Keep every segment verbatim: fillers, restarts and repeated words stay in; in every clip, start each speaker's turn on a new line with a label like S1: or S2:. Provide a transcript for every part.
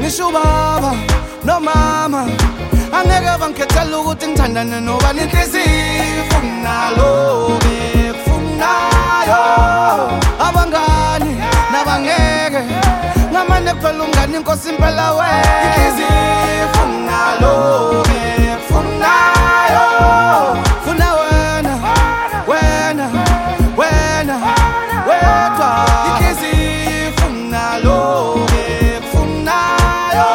S1: ngisho ubaba nomama angeke bangikhethela ukuthi ngithandane nobani inhliziyo ifunalo ke kufunayo abangani nabangeke ngamane kuphela umngani inkosi impela we inhliziyo ifunalo ke kufunayo funa wena wena wena wedwa inhliziyo ifunalo ke kufunayo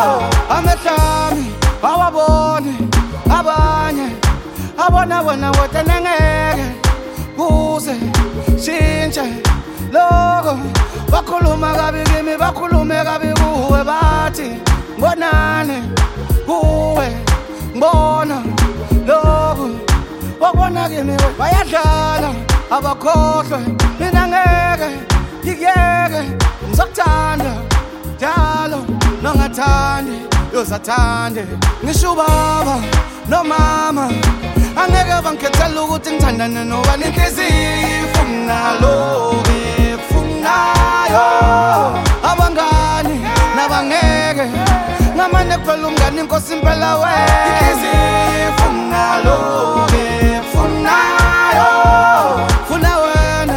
S1: amehlami awabone abanye abona wena wedwa nengeke kuze shintshe lokho bakhuluma kabi kimi bakhulume kabi kuwe bathi ngonani kuwe ngibona lokho wabona kimi bayadlala abakhohlwe mina ngeke ngiyeke ngizokuthanda njalo nongathandi yozathande ngisho ubaba nomama angeke bangikhethela ukuthi ngithandane nobani inhliziyo ifunalo ke kufunayo abangani nabangeke ngamane kuphela umngani inkosi impela we inhliziyo ifunalo ke kufunayo funa wena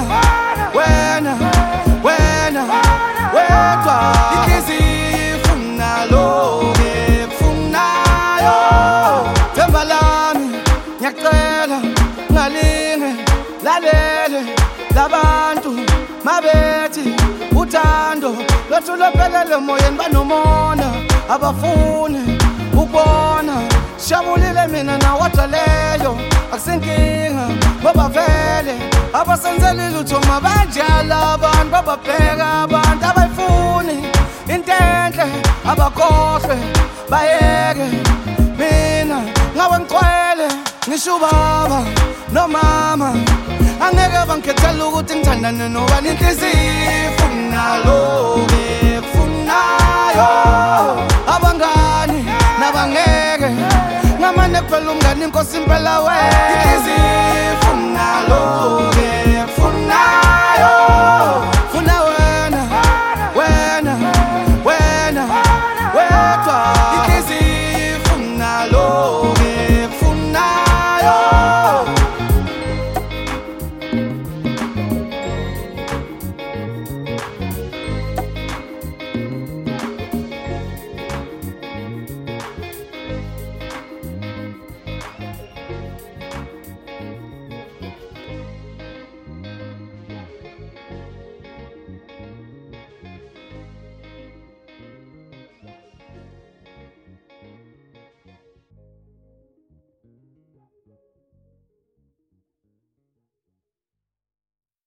S1: wena wena wedwa inhliziyo ifunalo ke kufunayo themba lami ngiyacela ngalinge lalele labantu mabethi uthando lwethu lophelele emoyeni banomona abafuni ukubona shabulile mina nawadwa leyo akusenkinga ngoba vele abasenzela ilutho mabanjala abantu bababheka abantu abayifuni intenhle abakhohlwe bayeke mina ngawe ngicwele ngisho ubaba nomama angeke bangikhethela ukuthi ngithandane nobani inhliziyo ifunalo ke kufunayo abangani nabangeke ngamane kuphela umngani inkosi impela we inhliziyo ifunalo